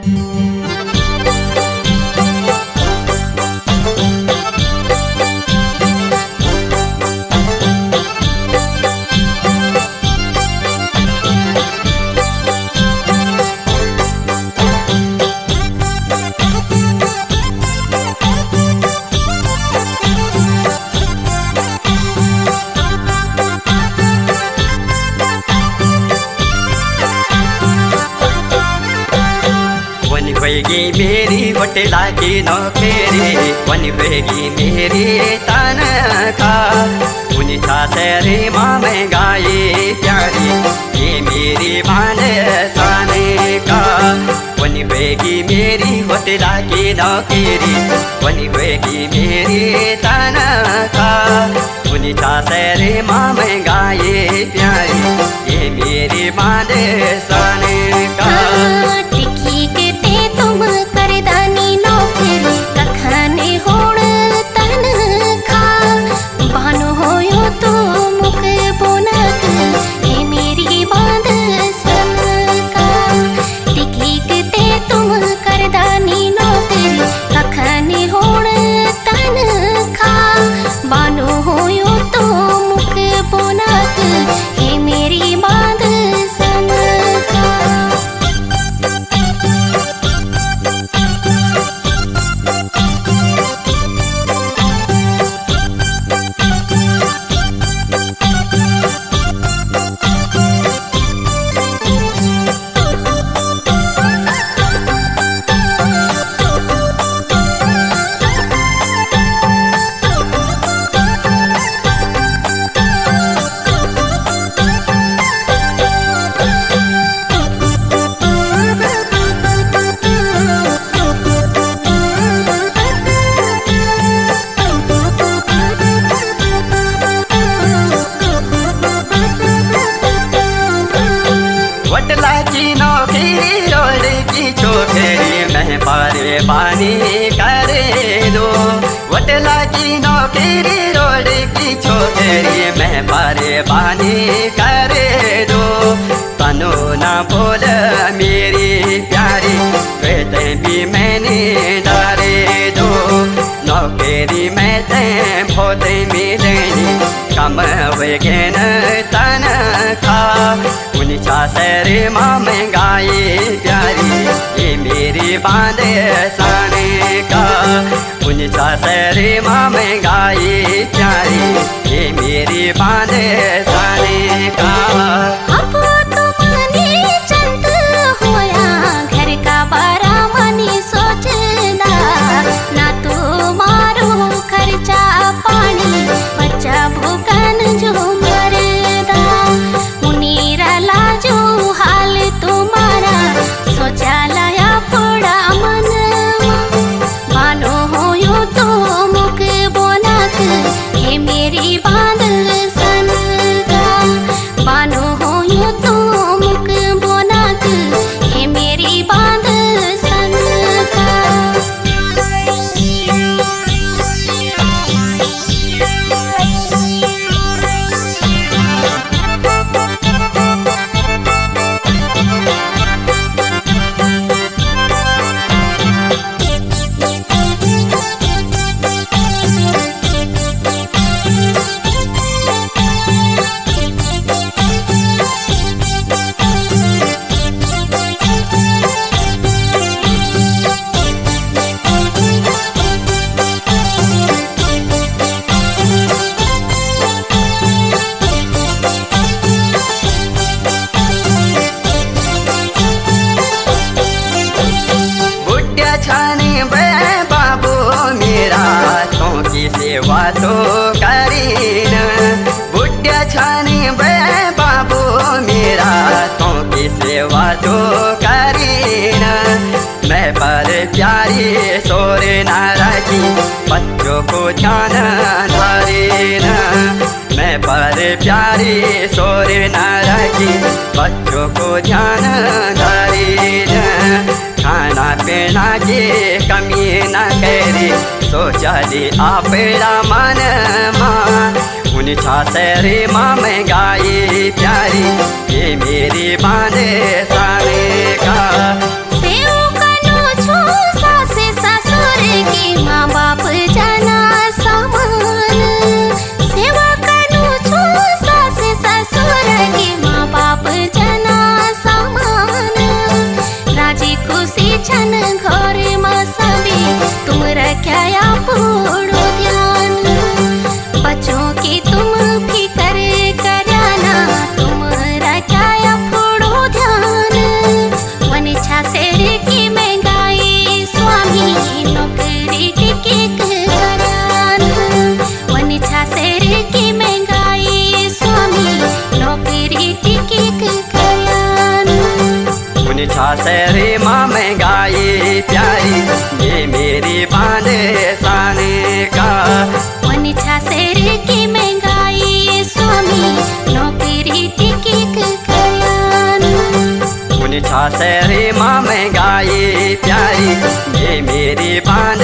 होगी मेरी होटला की नौकरी, वनी होगी मेरी तनख्वाह। उन्हीं सारे माँ में गाये प्यारी, ये मेरी बांधने का। वनी होगी मेरी होटला की नौकरी, वनी होगी मेरी तनख्वाह। उन्हीं सारे माँ में गाये प्यारी, ये मेरी बांधने का। पारे पानी करे दो, वटला की नौकरी रोड की छोकरी मैं पारे पानी करे दो। तनो ना बोल मेरी प्यारी, कहते भी मैंने डारे दो। नौकरी में ते बहुत मिलेनी, कम होगे न तनख्वाह। उन्हीं सारे माँ में गाये प्यारी, ये मेरी बांधने का। उन्हीं सारे माँ में गाये प्यारी, ये मेरी बांधने का। सेवा तो करीन बुढ़िया छानी बे बाबू मेरा, तो की सेवा तो करीन। मैं पर प्यारी सोरे न रखी, बच्चों को ध्यान धरीन। मैं पर प्यारी सोरे न रखी, बच्चों को ध्यान धरीन। खाना पीना की कमी न करी, सोचा दी आपड़ा मन माँ। उन्हीं सारे माँ में गाये प्यारी, ये मेरी बांधने का। शहरे माँ में गाये प्यारी, ये मेरी बाने साने का। वनिछा शहरे की में गाये स्वामी नौकरी टिकी कयान। वनिछा शहरे माँ में गाये प्यारी, ये मेरी बाने